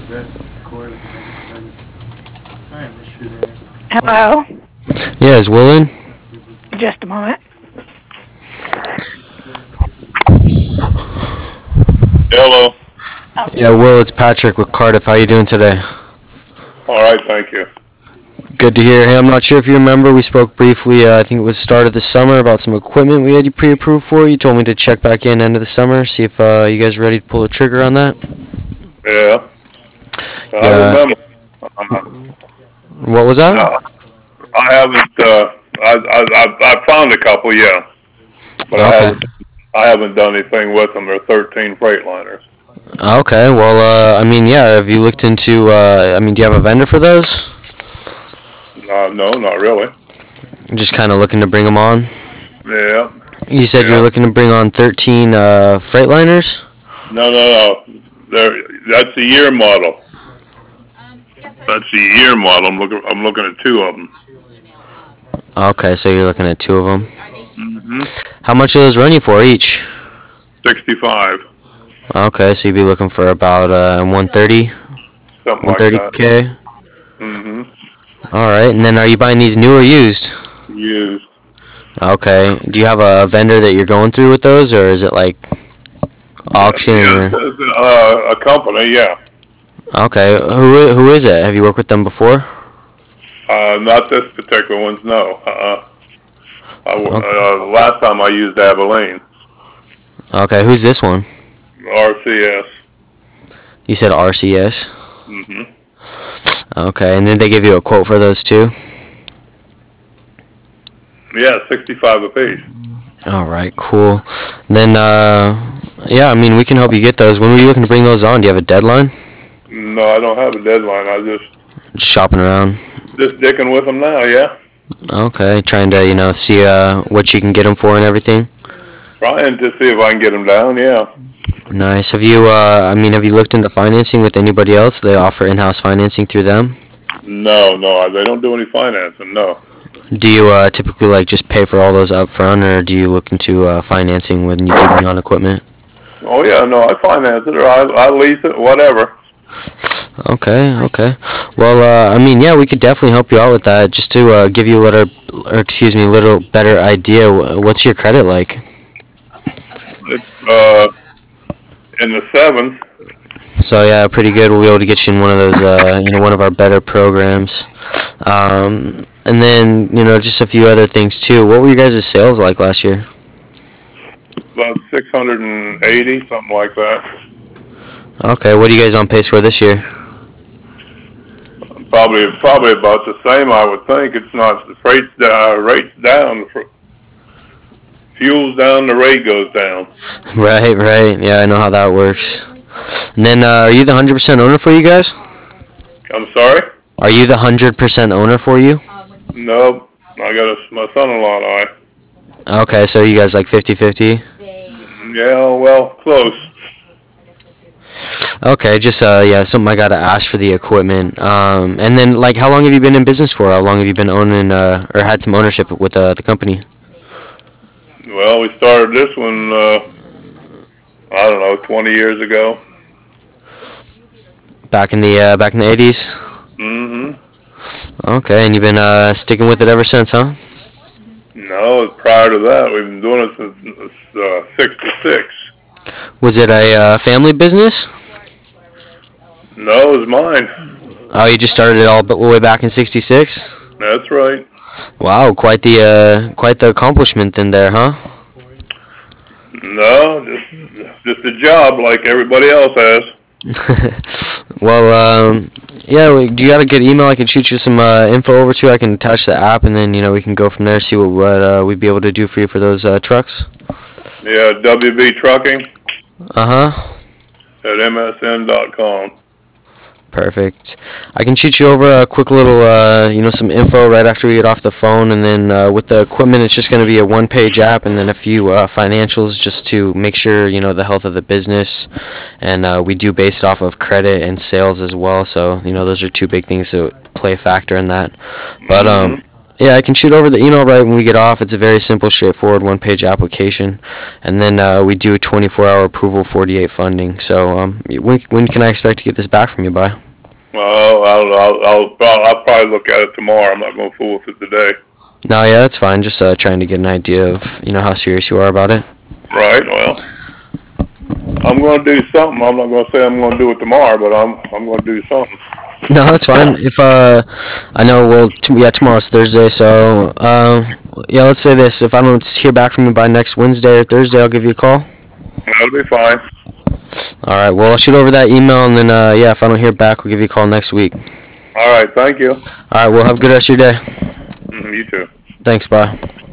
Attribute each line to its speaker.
Speaker 1: Hello?
Speaker 2: Yeah, is Will in?
Speaker 1: Just a moment.
Speaker 3: Hello.
Speaker 2: Yeah, Will, it's Patrick with Cardiff. How you doing today?
Speaker 3: All right, thank you.
Speaker 2: Good to hear. Hey, I'm not sure if you remember, we spoke briefly, I think it was start of the summer, about some equipment we had you pre-approved for. You told me to check back in end of the summer, see if you guys are ready to pull the trigger on that.
Speaker 3: Yeah, I
Speaker 2: Yeah.
Speaker 3: remember. Uh,
Speaker 2: What was that?
Speaker 3: no, I haven't. I found a couple, yeah, but
Speaker 2: Okay.
Speaker 3: I haven't done anything with them. They're 13 Freightliners.
Speaker 2: Okay, well, I mean, yeah, have you looked into, I mean, do you have a vendor for those?
Speaker 3: No, not really.
Speaker 2: Just kind of looking to bring them on?
Speaker 3: Yeah,
Speaker 2: You said you're
Speaker 3: yeah.
Speaker 2: looking to bring on 13 Freightliners?
Speaker 3: No. That's the year model. That's the year model. I'm looking at two of them.
Speaker 2: Okay, so you're looking at two of them.
Speaker 3: Mm-hmm.
Speaker 2: How much are those run you for each?
Speaker 3: 65,
Speaker 2: Okay, so you'd be looking for about 130,
Speaker 3: something like that.
Speaker 2: 130K.
Speaker 3: Mm-hmm.
Speaker 2: All right, and then are you buying these new or used?
Speaker 3: Used.
Speaker 2: Okay. Do you have a vendor that you're going through with those, or is it like auction
Speaker 3: Yeah,
Speaker 2: or?
Speaker 3: a company. Yeah.
Speaker 2: Okay. Who is it? Have you worked with them before?
Speaker 3: Not this particular ones, no.
Speaker 2: Okay.
Speaker 3: Last time I used Abilene,
Speaker 2: Okay. Who's this one?
Speaker 3: RCS.
Speaker 2: You said RCS.
Speaker 3: Hmm.
Speaker 2: Okay, and then they give you a quote for those too.
Speaker 3: Yeah, 65 apiece.
Speaker 2: All right. Cool. Then yeah, I mean we can help you get those. When were you looking to bring those on? Do you have a deadline?
Speaker 3: No, I don't have a deadline. I
Speaker 2: Just shopping around.
Speaker 3: just dicking with them now. Yeah,
Speaker 2: Okay, trying to see what you can get them for and everything.
Speaker 3: trying to see if I can get them down. Yeah.
Speaker 2: Nice. Have you I mean have you looked into financing with anybody else? They offer in-house financing through them.
Speaker 3: No, they don't do any financing. No.
Speaker 2: Do you typically like just pay for all those up front, or do you look into financing when you do bring on equipment?
Speaker 3: Oh yeah, no, I finance it or I lease it, whatever.
Speaker 2: Okay, okay. Well, I mean, yeah, we could definitely help you out with that. Just to give you a little, or excuse me, a little better idea. What's your credit like?
Speaker 3: It's in the sevens.
Speaker 2: So yeah, pretty good. We'll be able to get you in one of those, one of our better programs. And then, just a few other things too. What were you guys' sales like last year?
Speaker 3: About 680, something like that.
Speaker 2: Okay, what are you guys on pace for this year?
Speaker 3: Probably about the same. I would think. It's not the rates down, fuel's down, the rate goes down.
Speaker 2: Right, right. Yeah, I know how that works. And then, are you the 100% owner for you guys?
Speaker 3: I'm sorry.
Speaker 2: Are you the 100% owner for you?
Speaker 3: No, I got my son-in-law and I.
Speaker 2: Okay, so you guys like 50-50?
Speaker 3: Yeah, well, close.
Speaker 2: Okay, just yeah, something I gotta ask for the equipment. And then like, how long have you been in business for? How long have you been owning or had some ownership with the company?
Speaker 3: Well, we started this one. I don't know, 20 years ago.
Speaker 2: Back in the 80s.
Speaker 3: Mm-hmm.
Speaker 2: Okay, and you've been sticking with it ever since, huh?
Speaker 3: No, prior to that, we've been doing it since '66.
Speaker 2: Was it a family business?
Speaker 3: No, it was mine.
Speaker 2: Oh, you just started it all but way back in '66.
Speaker 3: That's right.
Speaker 2: Wow, quite the accomplishment then there, huh?
Speaker 3: No, just a job like everybody else has.
Speaker 2: Well, yeah. Do you got a good email? I can shoot you some info over to. I can attach the app, and then we can go from there. See what we'd be able to do for you for those trucks.
Speaker 3: Yeah, WB Trucking
Speaker 2: Uh huh.
Speaker 3: at msn.com.
Speaker 2: Perfect. I can shoot you over a quick little, some info right after we get off the phone, and then with the equipment, it's just going to be a one-page app, and then a few financials just to make sure the health of the business, and we do base it off of credit and sales as well. So those are two big things that play a factor in that. But
Speaker 3: Mm-hmm.
Speaker 2: Yeah, I can shoot over the email right when we get off. It's a very simple, straightforward one-page application, and then we do 24-hour approval, 48 funding. So when can I expect to get this back from you by?
Speaker 3: Well, I'll probably look at it tomorrow. I'm not going to fool with it today.
Speaker 2: No, yeah, that's fine. Just trying to get an idea of how serious you are about it.
Speaker 3: Right. Well, I'm going to do something. I'm not going to say I'm going to do it tomorrow, but I'm going to do something.
Speaker 2: No, that's fine. If I know, well, tomorrow's Thursday, so yeah, let's say this: if I don't hear back from you by next Wednesday or Thursday, I'll give you a call.
Speaker 3: That'll be fine.
Speaker 2: All right. Well, I'll shoot over that email, and then yeah, if I don't hear back, we'll give you a call next week.
Speaker 3: All right. Thank you.
Speaker 2: All right. Well, have a good rest of your day.
Speaker 3: You too.
Speaker 2: Thanks. Bye.